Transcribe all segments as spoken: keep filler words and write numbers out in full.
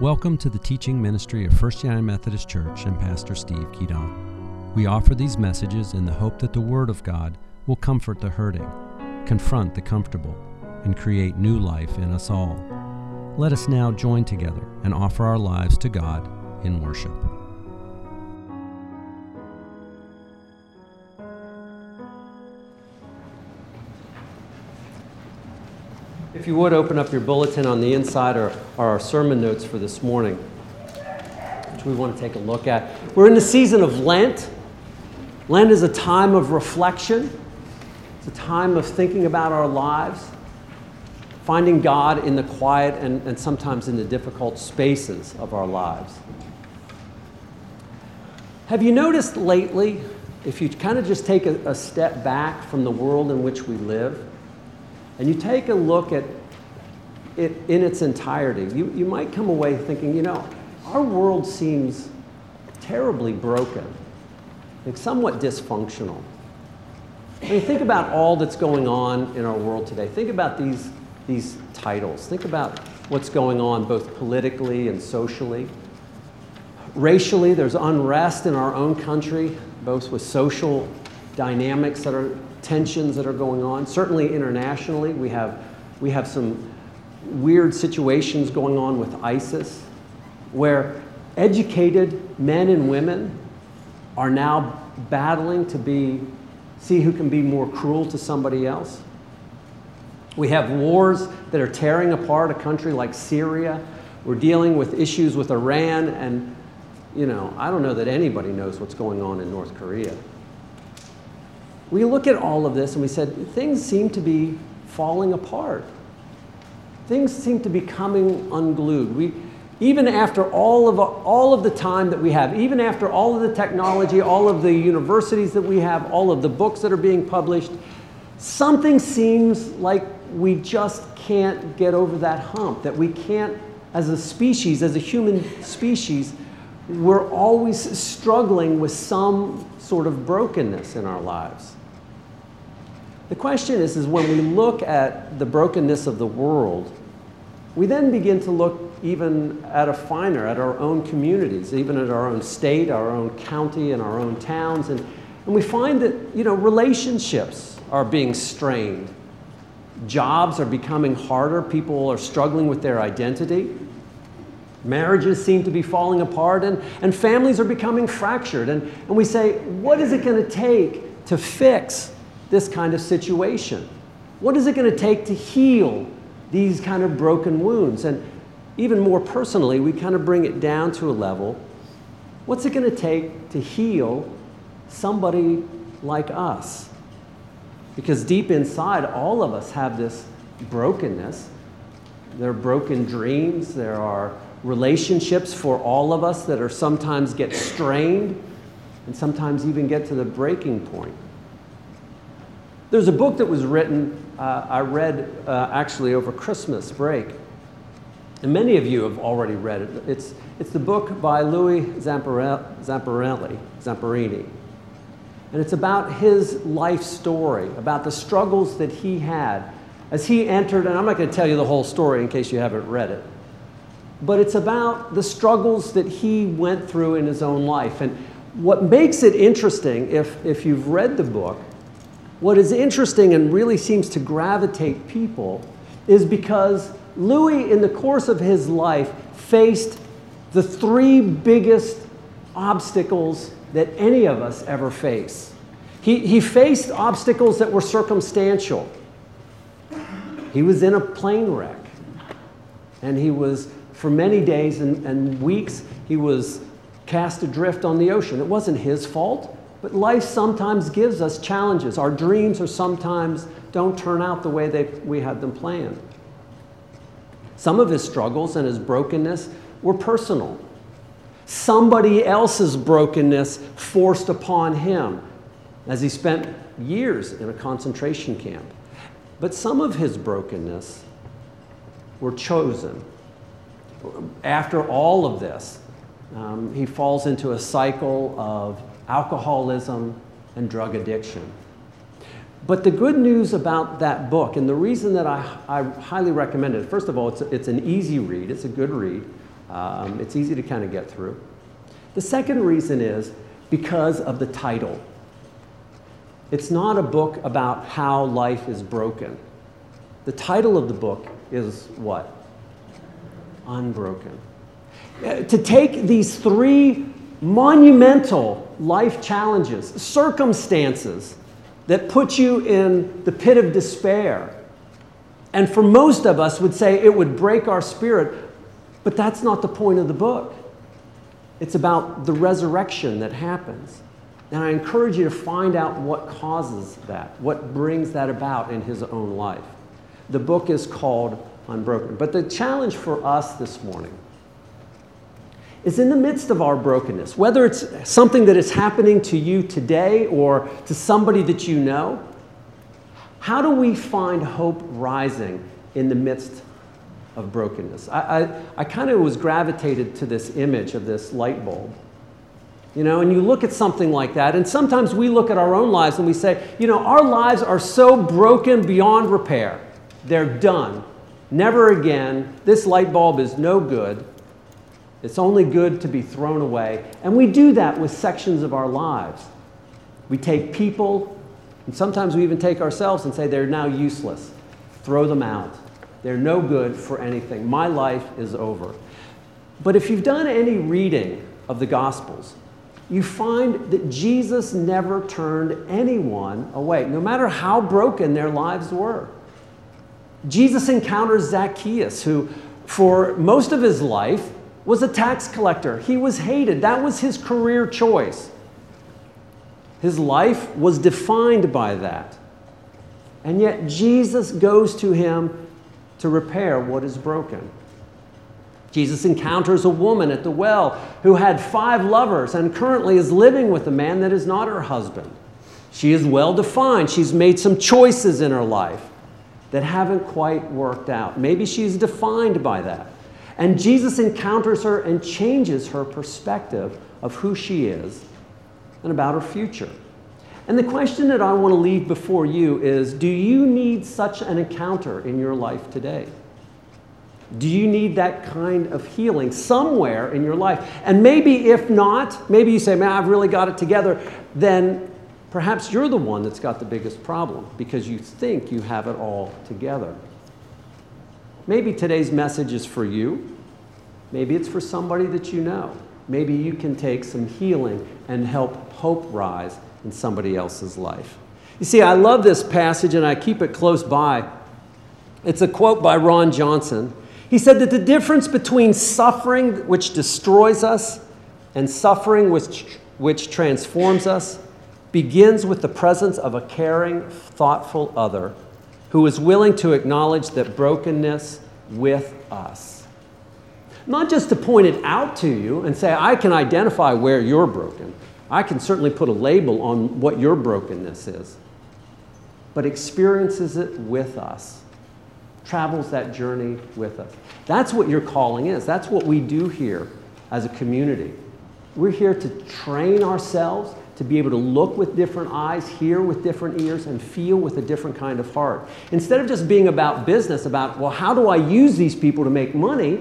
Welcome to the teaching ministry of First United Methodist Church and Pastor Steve Keaton. We offer these messages in the hope that the Word of God will comfort the hurting, confront the comfortable, and create new life in us all. Let us now join together and offer our lives to God in worship. If you would, open up your bulletin. On the inside are, are our sermon notes for this morning, which we want to take a look at. We're in the season of Lent. Lent is a time of reflection. It's a time of thinking about our lives, finding God in the quiet and, and sometimes in the difficult spaces of our lives. Have you noticed lately, if you kind of just take a, a step back from the world in which we live, and you take a look at it in its entirety, you, you might come away thinking, you know, our world seems terribly broken, like somewhat dysfunctional. I mean, think about all that's going on in our world today. Think about these, these titles. Think about what's going on both politically and socially. Racially, there's unrest in our own country, both with social dynamics that are tensions that are going on. Certainly internationally, we have, we have some weird situations going on with ISIS, where educated men and women are now battling to be, see who can be more cruel to somebody else. We have wars that are tearing apart a country like Syria. We're dealing with issues with Iran, and you know, I don't know that anybody knows what's going on in North Korea. We look at all of this and we said, things seem to be falling apart. Things seem to be coming unglued. We, even after all of, all of the time that we have, even after all of the technology, all of the universities that we have, all of the books that are being published, something seems like we just can't get over that hump, that we can't, as a species, as a human species, we're always struggling with some sort of brokenness in our lives. The question is, is when we look at the brokenness of the world, we then begin to look even at a finer, at our own communities, even at our own state, our own county, and our own towns, and, and we find that, you know, relationships are being strained. Jobs are becoming harder. People are struggling with their identity. Marriages seem to be falling apart, and, and families are becoming fractured. And, and we say, what is it going to take to fix this kind of situation? What is it going to take to heal these kind of broken wounds? And even more personally, we kind of bring it down to a level. What's it going to take to heal somebody like us? Because deep inside, all of us have this brokenness. There are broken dreams. There are relationships for all of us that are sometimes get strained and sometimes even get to the breaking point. There's a book that was written, uh, I read uh, actually over Christmas break, and many of you have already read it. It's, it's the book by Louis Zamperini, Zamperini, and it's about his life story, about the struggles that he had as he entered, and I'm not going to tell you the whole story in case you haven't read it, but it's about the struggles that he went through in his own life. And what makes it interesting, if, if you've read the book, what is interesting and really seems to gravitate people is because Louis, in the course of his life, faced the three biggest obstacles that any of us ever face. He, he faced obstacles that were circumstantial. He was in a plane wreck, and he was, for many days and, and weeks, he was cast adrift on the ocean. It wasn't his fault. But life sometimes gives us challenges. Our dreams are sometimes don't turn out the way they, we had them planned. Some of his struggles and his brokenness were personal. Somebody else's brokenness forced upon him as he spent years in a concentration camp. But some of his brokenness were chosen. After all of this, um, he falls into a cycle of alcoholism and drug addiction. But the good news about that book, and the reason that I, I highly recommend it, first of all, it's, a, it's an easy read, it's a good read. Um, it's easy to kind of get through. The second reason is because of the title. It's not a book about how life is broken. The title of the book is what? Unbroken. Uh, to take these three monumental life challenges, circumstances that put you in the pit of despair, and for most of us would say it would break our spirit, but that's not the point of the book. It's about the resurrection that happens. And I encourage you to find out what causes that, what brings that about in his own life. The book is called Unbroken. But the challenge for us this morning is in the midst of our brokenness, whether it's something that is happening to you today or to somebody that you know, how do we find hope rising in the midst of brokenness? I, I, I kind of was gravitated to this image of this light bulb. You know, and you look at something like that, and sometimes we look at our own lives and we say, you know, our lives are so broken beyond repair. They're done. Never again. This light bulb is no good. It's only good to be thrown away. And we do that with sections of our lives. We take people, and sometimes we even take ourselves and say they're now useless. Throw them out. They're no good for anything. My life is over. But if you've done any reading of the Gospels, you find that Jesus never turned anyone away, no matter how broken their lives were. Jesus encounters Zacchaeus, who for most of his life was a tax collector. He was hated. That was his career choice. His life was defined by that. And yet Jesus goes to him to repair what is broken. Jesus encounters a woman at the well who had five lovers and currently is living with a man that is not her husband. She is well defined. She's made some choices in her life that haven't quite worked out. Maybe she's defined by that. And Jesus encounters her and changes her perspective of who she is and about her future. And the question that I want to leave before you is, do you need such an encounter in your life today? Do you need that kind of healing somewhere in your life? And maybe if not, maybe you say, man, I've really got it together, then perhaps you're the one that's got the biggest problem because you think you have it all together. Maybe today's message is for you. Maybe it's for somebody that you know. Maybe you can take some healing and help hope rise in somebody else's life. You see, I love this passage and I keep it close by. It's a quote by Ron Johnson. He said that the difference between suffering which destroys us and suffering which, which transforms us begins with the presence of a caring, thoughtful other who is willing to acknowledge that brokenness with us. Not just to point it out to you and say, I can identify where you're broken. I can certainly put a label on what your brokenness is, but experiences it with us. Travels that journey with us. That's what your calling is. That's what we do here as a community. We're here to train ourselves to be able to look with different eyes, hear with different ears, and feel with a different kind of heart. Instead of just being about business, about, well, how do I use these people to make money?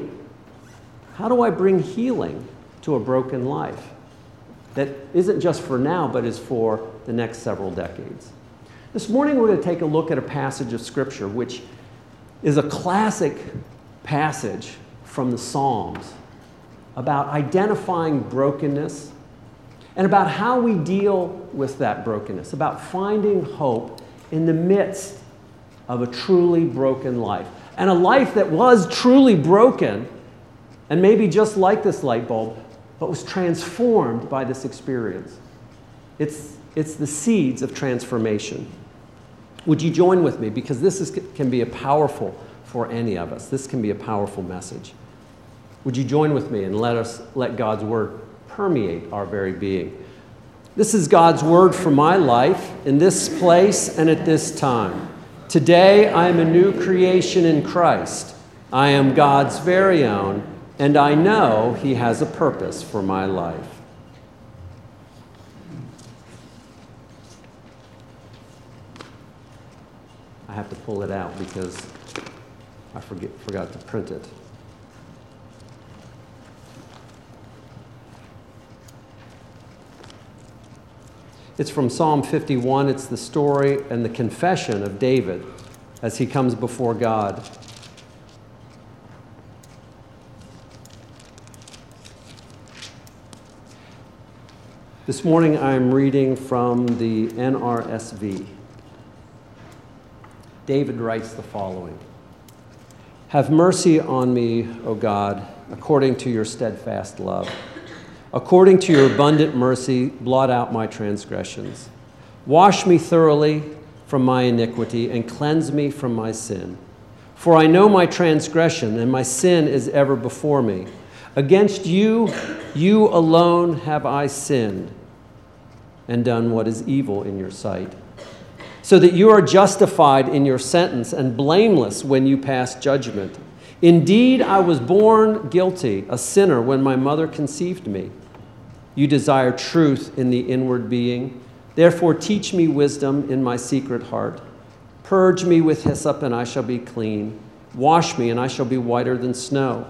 How do I bring healing to a broken life that isn't just for now, but is for the next several decades? This morning we're going to take a look at a passage of Scripture which is a classic passage from the Psalms about identifying brokenness and about how we deal with that brokenness, about finding hope in the midst of a truly broken life. And a life that was truly broken, and maybe just like this light bulb, but was transformed by this experience. It's, it's the seeds of transformation. Would you join with me? Because this is, can be a powerful, for any of us, this can be a powerful message. Would you join with me and let us let God's word permeate our very being? This is God's word for my life in this place and at this time. Today I am a new creation in Christ. I am God's very own, and I know He has a purpose for my life. I have to pull it out because I forget, forgot to print it. It's from Psalm fifty-one. It's the story and the confession of David as he comes before God. This morning I'm reading from the N R S V. David writes the following: "Have mercy on me, O God, according to your steadfast love. According to your abundant mercy, blot out my transgressions. Wash me thoroughly from my iniquity and cleanse me from my sin. For I know my transgression, and my sin is ever before me. Against you, you alone have I sinned and done what is evil in your sight, so that you are justified in your sentence and blameless when you pass judgment. Indeed, I was born guilty, a sinner, when my mother conceived me. You desire truth in the inward being. Therefore, teach me wisdom in my secret heart. Purge me with hyssop, and I shall be clean. Wash me, and I shall be whiter than snow.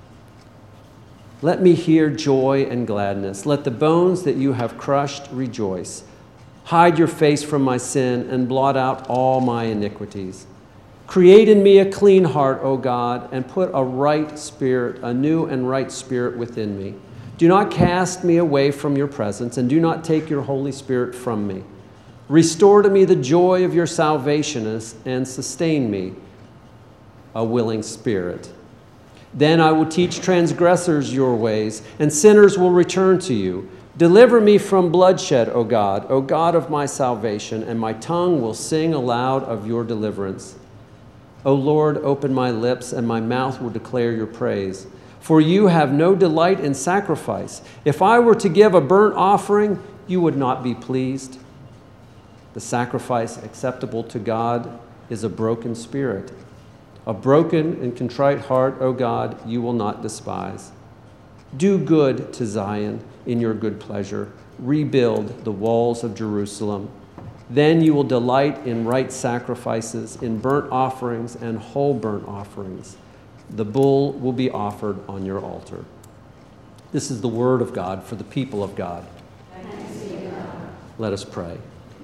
Let me hear joy and gladness. Let the bones that you have crushed rejoice. Hide your face from my sin and blot out all my iniquities. Create in me a clean heart, O God, and put a right spirit, a new and right spirit within me. Do not cast me away from your presence, and do not take your Holy Spirit from me. Restore to me the joy of your salvation and sustain me, a willing spirit. Then I will teach transgressors your ways, and sinners will return to you. Deliver me from bloodshed, O God, O God of my salvation, and my tongue will sing aloud of your deliverance. O Lord, open my lips, and my mouth will declare your praise. For you have no delight in sacrifice. If I were to give a burnt offering, you would not be pleased. The sacrifice acceptable to God is a broken spirit. A broken and contrite heart, O God, you will not despise. Do good to Zion in your good pleasure. Rebuild the walls of Jerusalem. Then you will delight in right sacrifices, in burnt offerings and whole burnt offerings. The bull will be offered on your altar." This is the word of God for the people of God. Thanks be to God. Let us pray.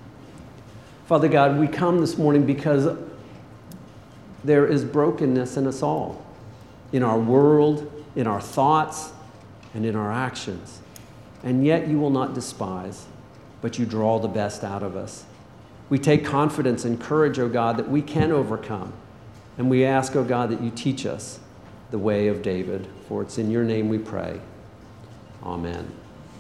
Father God, we come this morning because there is brokenness in us all, in our world, in our thoughts, and in our actions. And yet you will not despise, but you draw the best out of us. We take confidence and courage, O God, that we can overcome. And we ask, O God, that you teach us the way of David, for it's in your name we pray. Amen.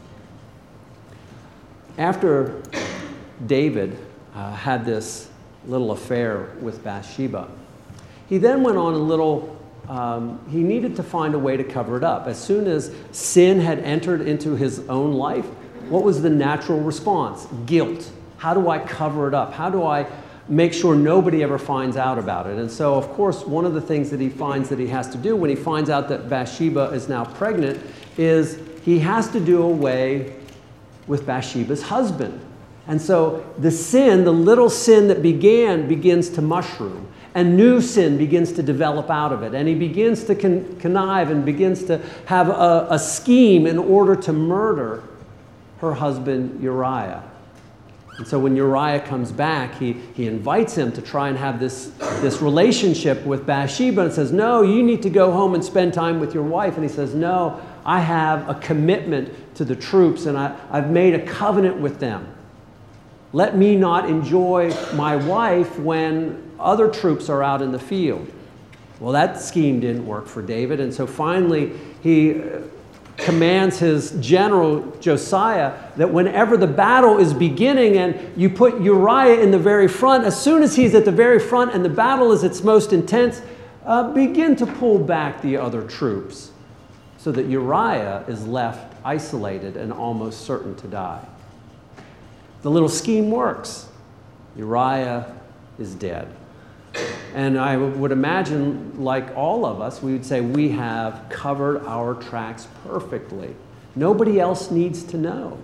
After David uh, had this little affair with Bathsheba, he then went on a little, um, he needed to find a way to cover it up. As soon as sin had entered into his own life, what was the natural response? Guilt. How do I cover it up? How do I make sure nobody ever finds out about it? And so, of course, one of the things that he finds that he has to do when he finds out that Bathsheba is now pregnant is he has to do away with Bathsheba's husband. And so the sin, the little sin that began, begins to mushroom. And new sin begins to develop out of it. And he begins to con- connive and begins to have a, a scheme in order to murder her husband Uriah. And so when Uriah comes back, he, he invites him to try and have this, this relationship with Bathsheba and says, no, you need to go home and spend time with your wife. And he says, no, I have a commitment to the troops, and I, I've made a covenant with them. Let me not enjoy my wife when other troops are out in the field. Well, that scheme didn't work for David, and so finally he commands his general Josiah that whenever the battle is beginning and you put Uriah in the very front, as soon as he's at the very front and the battle is its most intense, uh, begin to pull back the other troops so that Uriah is left isolated and almost certain to die. The little scheme works. Uriah is dead. And I would imagine, like all of us, we would say we have covered our tracks perfectly. Nobody else needs to know.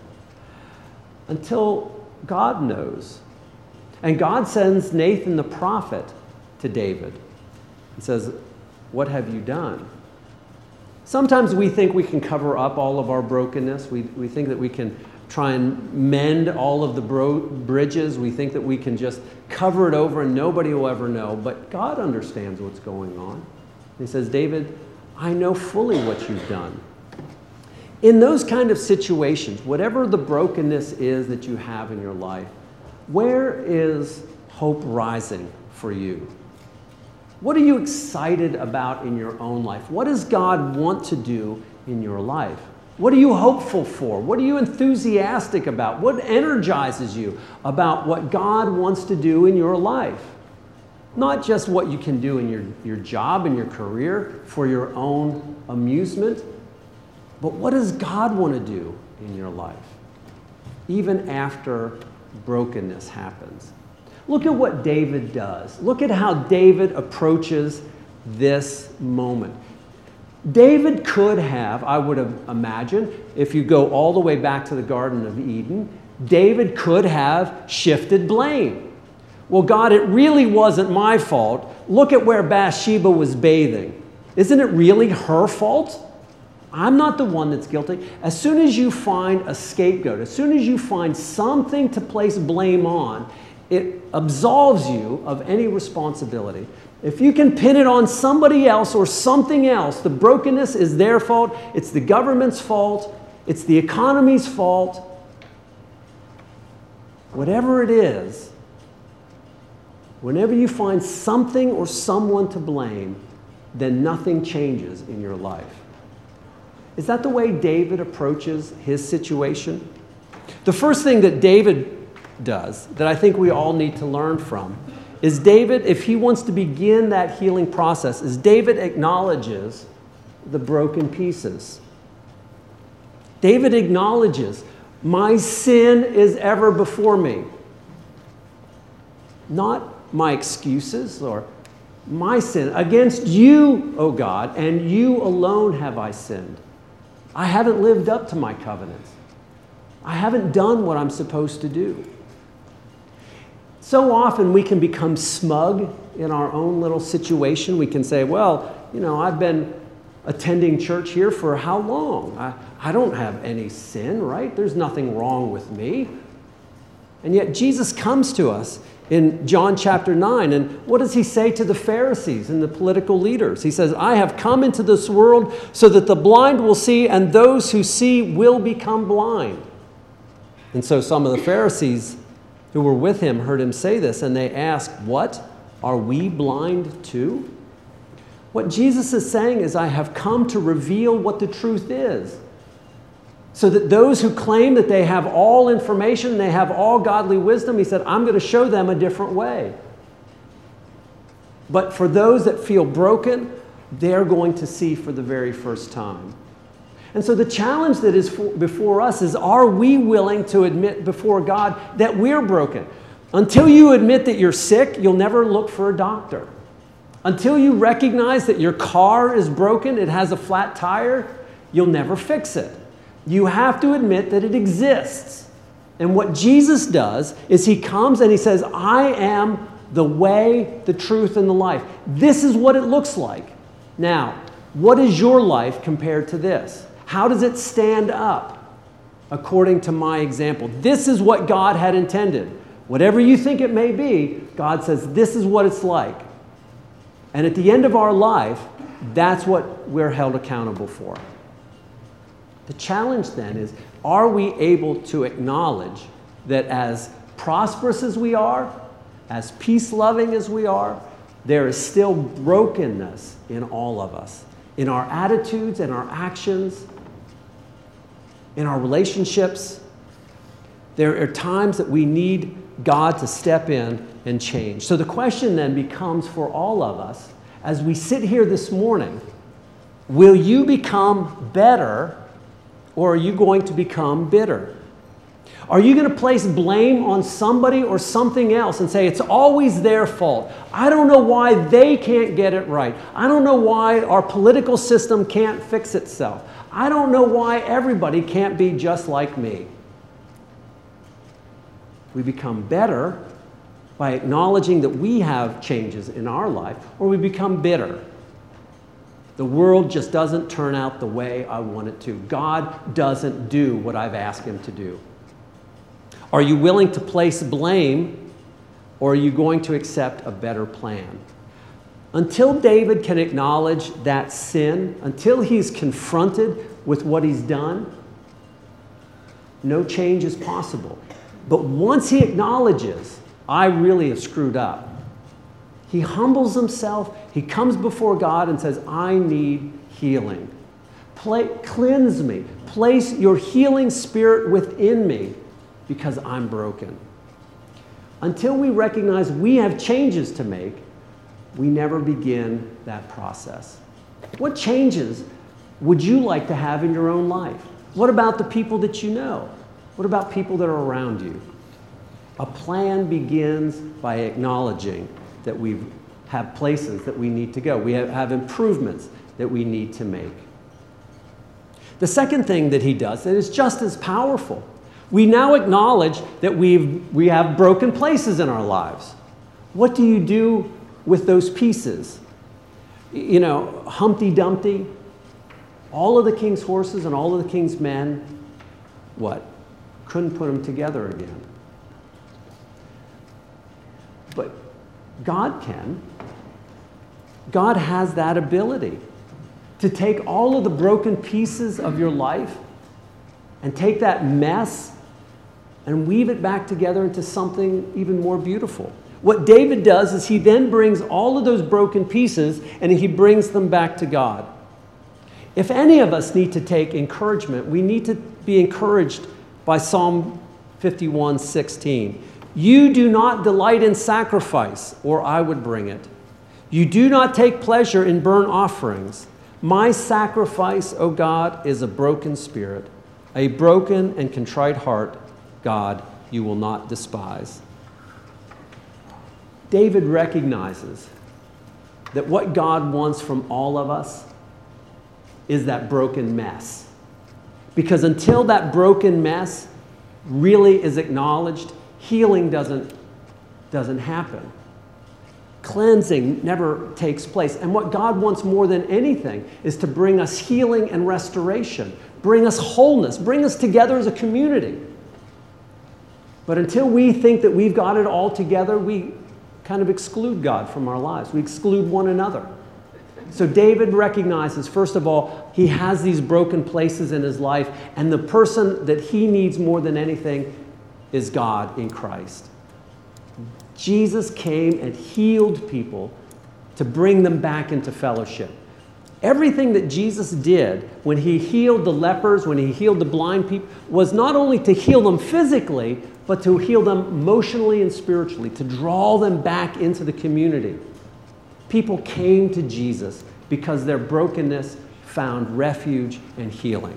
Until God knows. And God sends Nathan the prophet to David and says, what have you done? Sometimes we think we can cover up all of our brokenness. We, we think that we can try and mend all of the bro- bridges. We think that we can just cover it over and nobody will ever know. But God understands what's going on. He says, David, I know fully what you've done. In those kind of situations, whatever the brokenness is that you have in your life, where is hope rising for you? What are you excited about in your own life? What does God want to do in your life? What are you hopeful for? What are you enthusiastic about? What energizes you about what God wants to do in your life? Not just what you can do in your, your job and your career for your own amusement, but what does God want to do in your life, even after brokenness happens? Look at what David does. Look at how David approaches this moment. David could have, I would have imagined, if you go all the way back to the Garden of Eden, David could have shifted blame. Well, God, it really wasn't my fault. Look at where Bathsheba was bathing. Isn't it really her fault? I'm not the one that's guilty. As soon as you find a scapegoat, as soon as you find something to place blame on, it absolves you of any responsibility. If you can pin it on somebody else or something else, the brokenness is their fault, it's the government's fault, it's the economy's fault. Whatever it is, whenever you find something or someone to blame, then nothing changes in your life. Is that the way David approaches his situation? The first thing that David does, that I think we all need to learn from, is David, if he wants to begin that healing process, is David acknowledges the broken pieces. David acknowledges, my sin is ever before me. Not my excuses or my sin. Against you, O God, and you alone have I sinned. I haven't lived up to my covenants. I haven't done what I'm supposed to do. So often we can become smug in our own little situation. We can say, well, you know, I've been attending church here for how long? I, I don't have any sin, right? There's nothing wrong with me. And yet Jesus comes to us in John chapter nine, and what does he say to the Pharisees and the political leaders? He says, I have come into this world so that the blind will see, and those who see will become blind. And so some of the Pharisees who were with him heard him say this, and they asked, what? Are we blind too? What Jesus is saying is, I have come to reveal what the truth is, so that those who claim that they have all information, they have all godly wisdom, he said, I'm going to show them a different way. But for those that feel broken, they're going to see for the very first time. And so the challenge that is for, before us is, are we willing to admit before God that we're broken? Until you admit that you're sick, you'll never look for a doctor. Until you recognize that your car is broken, it has a flat tire, you'll never fix it. You have to admit that it exists. And what Jesus does is he comes and he says, I am the way, the truth, and the life. This is what it looks like. Now, what is your life compared to this? How does it stand up according to my example? This is what God had intended. Whatever you think it may be, God says this is what it's like. And at the end of our life, that's what we're held accountable for. The challenge then is, are we able to acknowledge that as prosperous as we are, as peace-loving as we are, there is still brokenness in all of us, in our attitudes and our actions, in our relationships. There are times that we need God to step in and change. So the question then becomes for all of us, as we sit here this morning, will you become better, or are you going to become bitter? Are you going to place blame on somebody or something else and say, it's always their fault? I don't know why they can't get it right. I don't know why our political system can't fix itself. I don't know why everybody can't be just like me. We become better by acknowledging that we have changes in our life, or we become bitter. The world just doesn't turn out the way I want it to. God doesn't do what I've asked him to do. Are you willing to place blame, or are you going to accept a better plan? Until David can acknowledge that sin, until he's confronted with what he's done, no change is possible. But once he acknowledges, I really have screwed up, he humbles himself, he comes before God and says, I need healing. Play, cleanse me. Place your healing spirit within me because I'm broken. Until we recognize we have changes to make, we never begin that process. What changes would you like to have in your own life? What about the people that you know? What about people that are around you? A plan begins by acknowledging that we have places that we need to go. We have, have improvements that we need to make. The second thing that he does that is just as powerful, we now acknowledge that we've, we have broken places in our lives. What do you do with those pieces? You know, Humpty Dumpty, all of the king's horses and all of the king's men, what? Couldn't put them together again. But God can. God has that ability to take all of the broken pieces of your life and take that mess and weave it back together into something even more beautiful. What David does is he then brings all of those broken pieces and he brings them back to God. If any of us need to take encouragement, we need to be encouraged by Psalm fifty-one sixteen. You do not delight in sacrifice, or I would bring it. You do not take pleasure in burnt offerings. My sacrifice, O God, is a broken spirit. A broken and contrite heart, God, you will not despise. David recognizes that what God wants from all of us is that broken mess. Because until that broken mess really is acknowledged, healing doesn't, doesn't happen. Cleansing never takes place. And what God wants more than anything is to bring us healing and restoration, bring us wholeness, bring us together as a community. But until we think that we've got it all together, we kind of exclude God from our lives. We exclude one another. So David recognizes, first of all, he has these broken places in his life, and the person that he needs more than anything is God in Christ. Jesus came and healed people to bring them back into fellowship. Everything that Jesus did when he healed the lepers, when he healed the blind people, was not only to heal them physically, but to heal them emotionally and spiritually, to draw them back into the community. People came to Jesus because their brokenness found refuge and healing.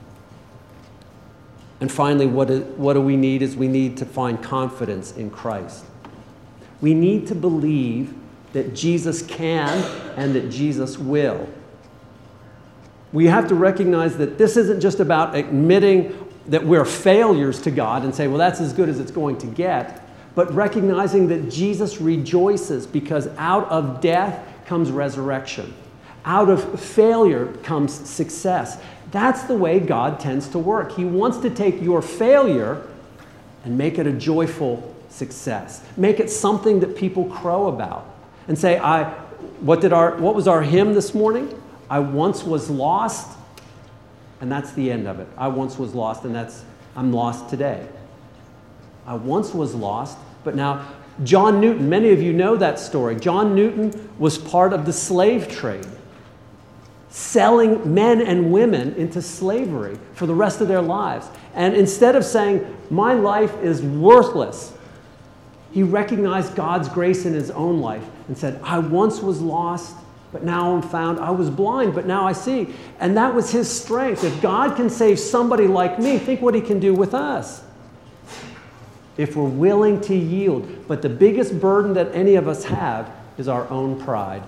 And finally, what do, what do we need is we need to find confidence in Christ. We need to believe that Jesus can and that Jesus will. We have to recognize that this isn't just about admitting that we're failures to God and say, well, that's as good as it's going to get, but recognizing that Jesus rejoices because out of death comes resurrection. Out of failure comes success. That's the way God tends to work. He wants to take your failure and make it a joyful success. Make it something that people crow about and say, I, what, did our, what was our hymn this morning? I once was lost, and that's the end of it. I once was lost, and that's, I'm lost today. I once was lost, but now, John Newton, many of you know that story. John Newton was part of the slave trade, selling men and women into slavery for the rest of their lives. And instead of saying, my life is worthless, he recognized God's grace in his own life and said, I once was lost, but now I'm found. I was blind, but now I see. And that was his strength. If God can save somebody like me, think what he can do with us. If we're willing to yield. But the biggest burden that any of us have is our own pride.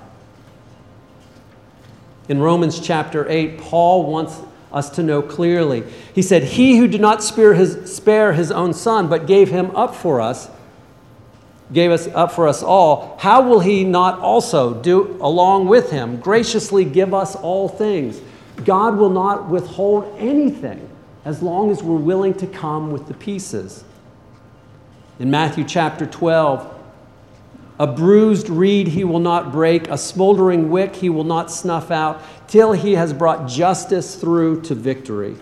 In Romans chapter eight, Paul wants us to know clearly. He said, he who did not spare his, spare his own son, but gave him up for us, gave us up for us all, how will he not also do along with him graciously give us all things? God will not withhold anything as long as we're willing to come with the pieces. In Matthew chapter twelve, a bruised reed he will not break, a smoldering wick he will not snuff out, till he has brought justice through to victory.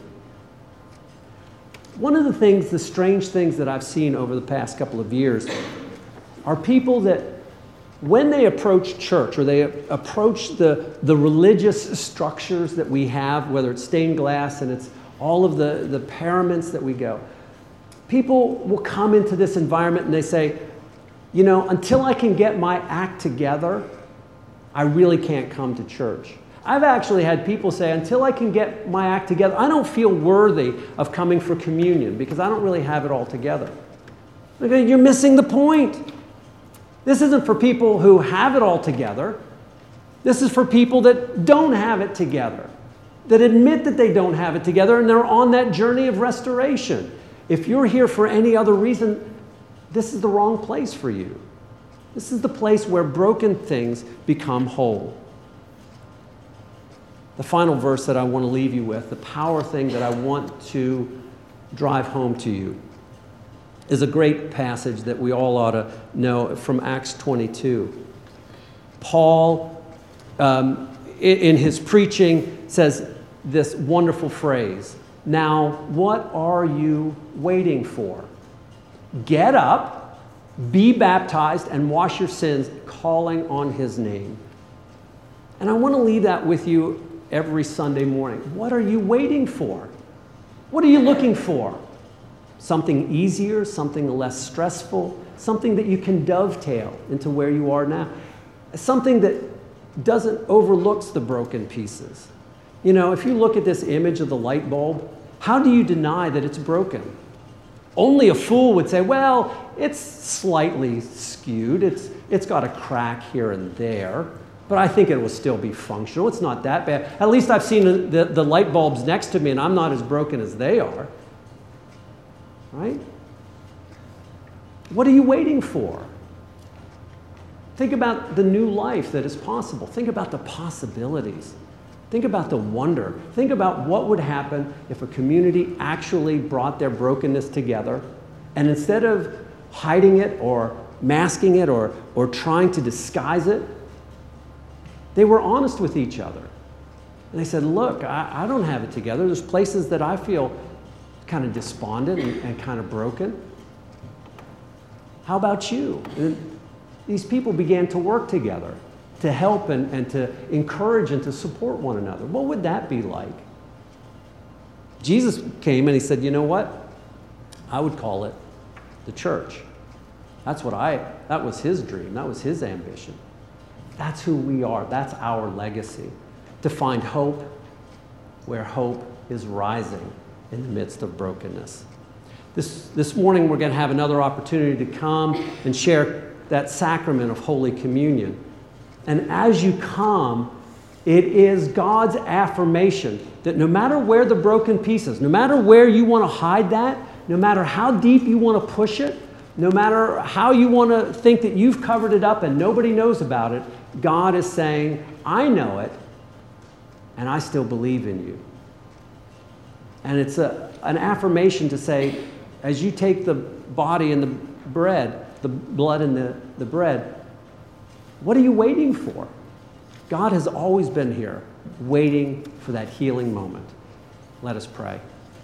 One of the things, the strange things that I've seen over the past couple of years are people that, when they approach church or they approach the, the religious structures that we have, whether it's stained glass and it's all of the, the paraments that we go, people will come into this environment and they say, you know, until I can get my act together, I really can't come to church. I've actually had people say, until I can get my act together, I don't feel worthy of coming for communion because I don't really have it all together. You're missing the point. This isn't for people who have it all together. This is for people that don't have it together, that admit that they don't have it together, and they're on that journey of restoration. If you're here for any other reason, this is the wrong place for you. This is the place where broken things become whole. The final verse that I want to leave you with, the power thing that I want to drive home to you, is a great passage that we all ought to know from Acts twenty-two. Paul, um, in his preaching, says this wonderful phrase, "Now, what are you waiting for? Get up, be baptized, and wash your sins, calling on his name." And I want to leave that with you every Sunday morning. What are you waiting for? What are you looking for? Something easier, something less stressful, something that you can dovetail into where you are now. Something that doesn't overlooks the broken pieces. You know, if you look at this image of the light bulb, how do you deny that it's broken? Only a fool would say, well, it's slightly skewed. It's, it's got a crack here and there, but I think it will still be functional. It's not that bad. At least I've seen the, the light bulbs next to me and I'm not as broken as they are. Right? What are you waiting for? Think about the new life that is possible. Think about the possibilities. Think about the wonder. Think about what would happen if a community actually brought their brokenness together and instead of hiding it or masking it or, or trying to disguise it, they were honest with each other. And they said, look, I, I don't have it together. There's places that I feel kind of despondent and, and kind of broken. How about you? And these people began to work together to help and, and to encourage and to support one another. What would that be like? Jesus came and he said, you know what? I would call it the church. That's what I, that was his dream. That was his ambition. That's who we are. That's our legacy. To find hope where hope is rising in the midst of brokenness. This, this morning we're going to have another opportunity to come and share that sacrament of Holy Communion. And as you come, it is God's affirmation that no matter where the broken pieces, no matter where you want to hide that, no matter how deep you want to push it, no matter how you want to think that you've covered it up and nobody knows about it, God is saying, I know it, and I still believe in you. And it's a, an affirmation to say, as you take the body and the bread, the blood and the, the bread, what are you waiting for? God has always been here, waiting for that healing moment. Let us pray.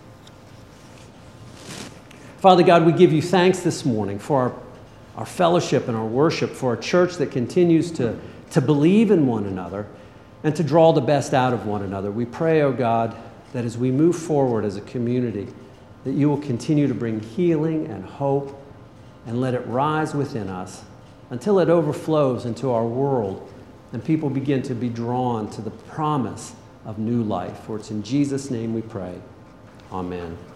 Father God, we give you thanks this morning for our, our fellowship and our worship, for a church that continues to, to believe in one another and to draw the best out of one another. We pray, oh God, that as we move forward as a community, that you will continue to bring healing and hope and let it rise within us until it overflows into our world and people begin to be drawn to the promise of new life. For it's in Jesus' name we pray. Amen.